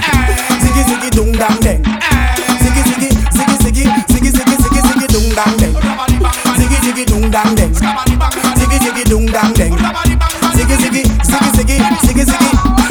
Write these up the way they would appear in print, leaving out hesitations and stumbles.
Ziggy ziggy dung dang dang. Ziggy ziggy ziggy ziggy ziggy ziggy ziggy ziggy dung dang dang. Ziggy ziggy dung dang dang. Ziggy ziggy dung dang dang. Ziggy ziggy ziggy ziggy ziggy ziggy.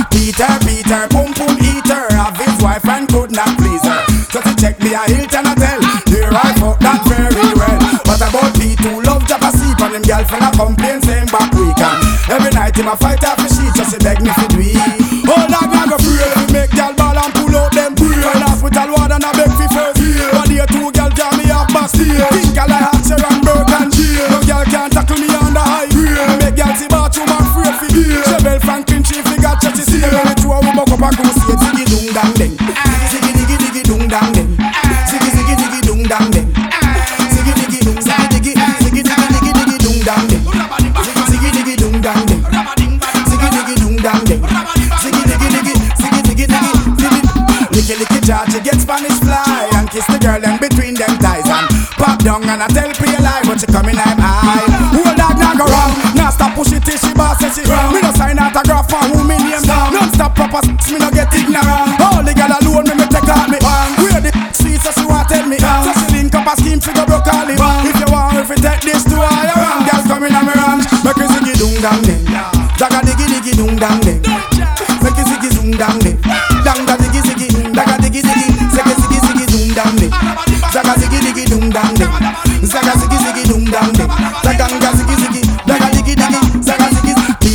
Peter, pum pum eater, have his wife and could not please her. So to check me a hilt and a tell, here I fuck that very well. But about P2 love Jabba sleep and him girlfriend a complain same back weekend. Every night him a fight off the sheet just to beg me for do it. Oh dog I go free, we make gal ball and pull out them free. Turn hospital ward and a beg for first. One day two gal jam me off backstage. Think I like Hatcher and Burke and jail. No gal can't tackle me on the high grade. Make gal see bathroom and free for you. Chevelle Franklin chief we got church see. When we two we buck up and go see it. Ziggy dung dang ding. Ziggy diggy diggy dung dang ding. Ziggy ziggy diggy dung dang ding. Ziggy diggy dung ziggy diggy ziggy diggy diggy diggy dung dang ding. Ziggy diggy dung dang ding. Ziggy diggy dung dang ding. Ziggy diggy diggy ziggy diggy diggy diggy. Licky licky Georgie get Spanish fly and kiss the girl and between them thighs and pop down and I tell pre lie but she coming I'm high. Who dog not go wrong? Now stop push it till she boss say she wrong. Me no sign autograph for who me name down. Non stop proper me no get ignorant. All the girl alone me take out me. Where the sweet so she want tell me. So she link up a scheme for go broccoli. If you want if you take this to her you want girls coming on me ranch. Make you ziggy dung dang ding. Daga diggy diggy dung dang ding. Make you ziggy dung dang ding. Dang da diggy ziggy. Daga diggy diggy. Ziggy ziggy ziggy dung dang ding. Zaga ziggy diggy dung dang ding. Zaga ziggy ziggy dung dang ding. Zaga ziggy ziggy. Daga diggy diggy. Zaga ziggy.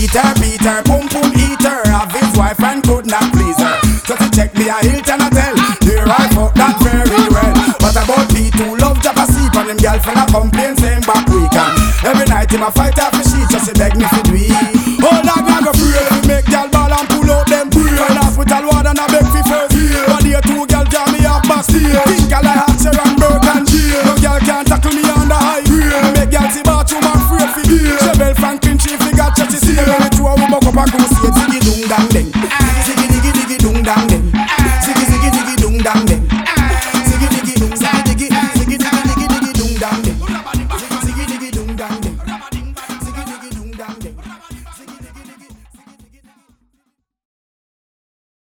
Peter, pum pum eater, have his wife and could not please her. So to check me a hilt and a tell, here I fuck that very well. But about P2 love Jabba sleep and him girlfriend a complain same back weekend. Every night him a fight off the sheet just to beg me for do it. Oh dog I go free, we make gal ball and pull out them free. Turn hospital ward and a beg for first. One day two gal jam me off backstage. Think I like Hatcher and Burke and jail. No gal can't tackle me on the high grade. Make gal see bathroom and free for you. Chevelle Franklin chief we got church see. When we two we buck up and go see it. Ziggy dung dang ding.